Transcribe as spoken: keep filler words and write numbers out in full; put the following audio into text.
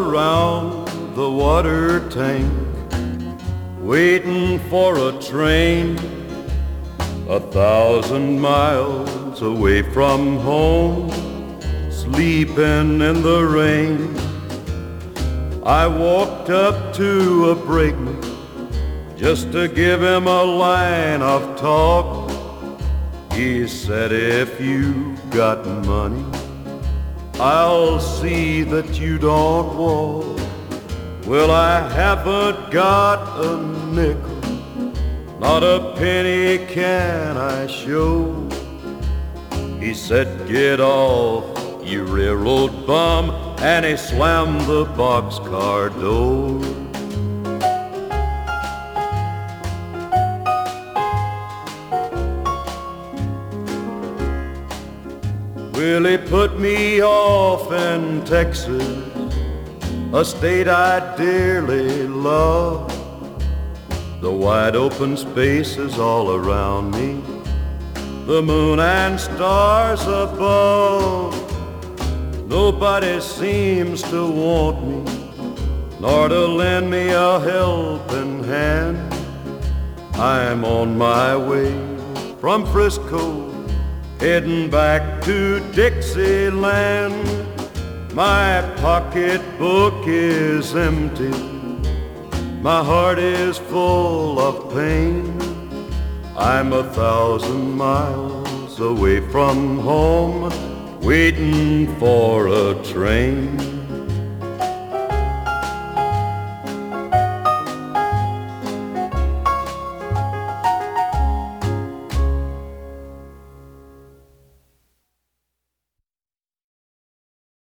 around the water tank, waiting for a train a thousand miles away from home, sleeping in the rain. I walked up to a brakeman just to give him a line of talk. He said, if you got money, I'll see that you don't walk. Well, I haven't got a nickel, not a penny can I show. He said, get off, you railroad bum, and he slammed the boxcar door. Well, he put me off in Texas, a state I dearly love. The wide open spaces all around me, the moon and stars above. Nobody seems to want me, nor to lend me a helping hand. I'm on my way from Frisco, heading back to Dixieland. My pocketbook is empty, my heart is full of pain. I'm a thousand miles away from home, waiting for a train.